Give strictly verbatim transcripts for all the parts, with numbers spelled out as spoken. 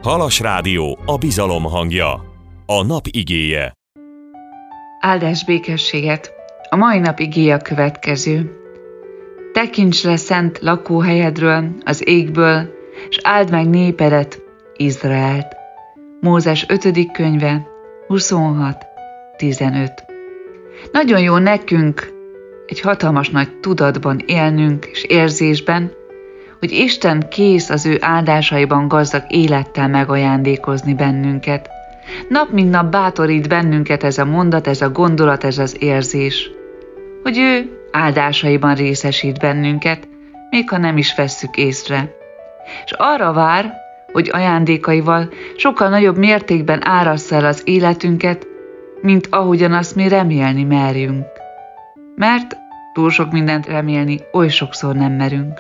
Halas Rádió, a bizalom hangja. A nap igéje. Áldás békességet! A mai nap igéje a következő. Tekints le szent lakóhelyedről, az égből, és áld meg népedet, Izraelt. Mózes ötödik könyve, huszonhat tizenöt. Nagyon jó nekünk egy hatalmas nagy tudatban élnünk és érzésben, hogy Isten kész az ő áldásaiban gazdag élettel megajándékozni bennünket. Nap mint nap bátorít bennünket ez a mondat, ez a gondolat, ez az érzés, hogy ő áldásaiban részesít bennünket, még ha nem is vesszük észre. És arra vár, hogy ajándékaival sokkal nagyobb mértékben árassza el az életünket, mint ahogyan azt mi remélni merjünk. Mert túl sok mindent remélni oly sokszor nem merünk.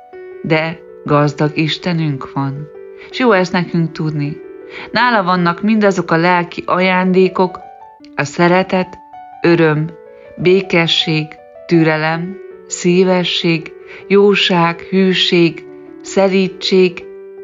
De gazdag Istenünk van, és jó ezt nekünk tudni. Nála vannak mindazok a lelki ajándékok, a szeretet, öröm, békesség, türelem, szívesség, jóság, hűség, szelídség,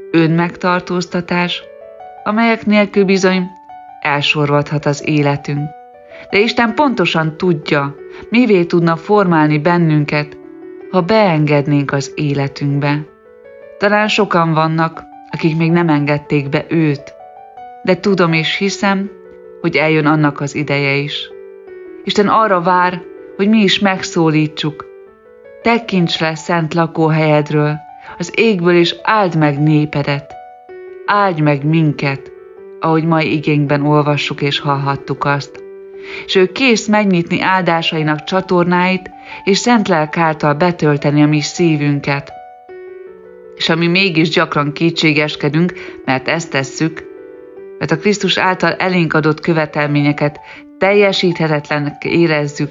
önmegtartóztatás, amelyek nélkül bizony elsorvadhat az életünk. De Isten pontosan tudja, mivé tudna formálni bennünket, ha beengednénk az életünkbe. Talán sokan vannak, akik még nem engedték be őt, de tudom és hiszem, hogy eljön annak az ideje is. Isten arra vár, hogy mi is megszólítsuk. Tekints le szent lakóhelyedről, az égből, és áld meg népedet. Áldj meg minket, ahogy mai igénkben olvassuk és hallhattuk azt. És ő kész megnyitni áldásainak csatornáit, és szent lelk által betölteni a mi szívünket. És ami mégis gyakran kétségeskedünk, mert ezt tesszük, mert a Krisztus által elénk adott követelményeket teljesíthetetlennek érezzük,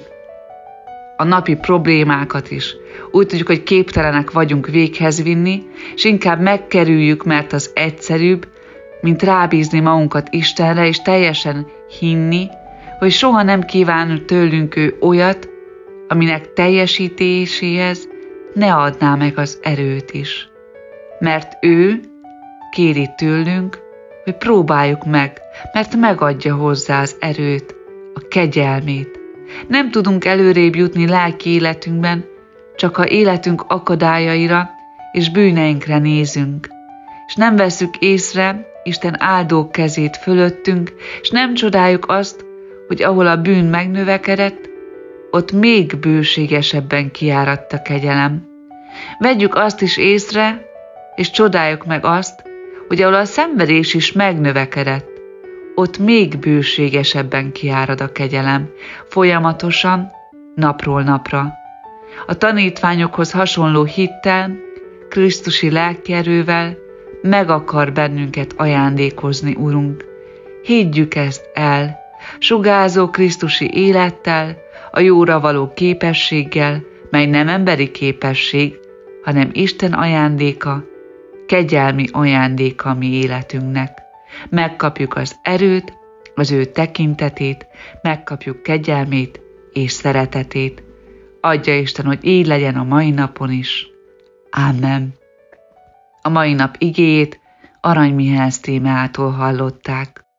a napi problémákat is. Úgy tudjuk, hogy képtelenek vagyunk véghez vinni, és inkább megkerüljük, mert az egyszerűbb, mint rábízni magunkat Istenre, és teljesen hinni, hogy soha nem kíván tőlünk ő olyat, aminek teljesítéséhez ne adná meg az erőt is. Mert ő kéri tőlünk, hogy próbáljuk meg, mert megadja hozzá az erőt, a kegyelmét. Nem tudunk előrébb jutni lelki életünkben, csak ha életünk akadályaira és bűneinkre nézünk. És nem vesszük észre Isten áldó kezét fölöttünk, és nem csodáljuk azt, hogy ahol a bűn megnövekedett, ott még bőségesebben kiáradt a kegyelem. Vegyük azt is észre, és csodáljuk meg azt, hogy ahol a szenvedés is megnövekedett, ott még bőségesebben kiárad a kegyelem, folyamatosan, napról napra. A tanítványokhoz hasonló hittel, krisztusi lelkierővel meg akar bennünket ajándékozni, Urunk. Higgyük ezt el, sugázó krisztusi élettel, a jóra való képességgel, mely nem emberi képesség, hanem Isten ajándéka, kegyelmi ajándéka mi életünknek. Megkapjuk az erőt, az ő tekintetét, megkapjuk kegyelmét és szeretetét. Adja Isten, hogy így legyen a mai napon is. Ámen. A mai nap igéjét Arany Mihály témától hallották.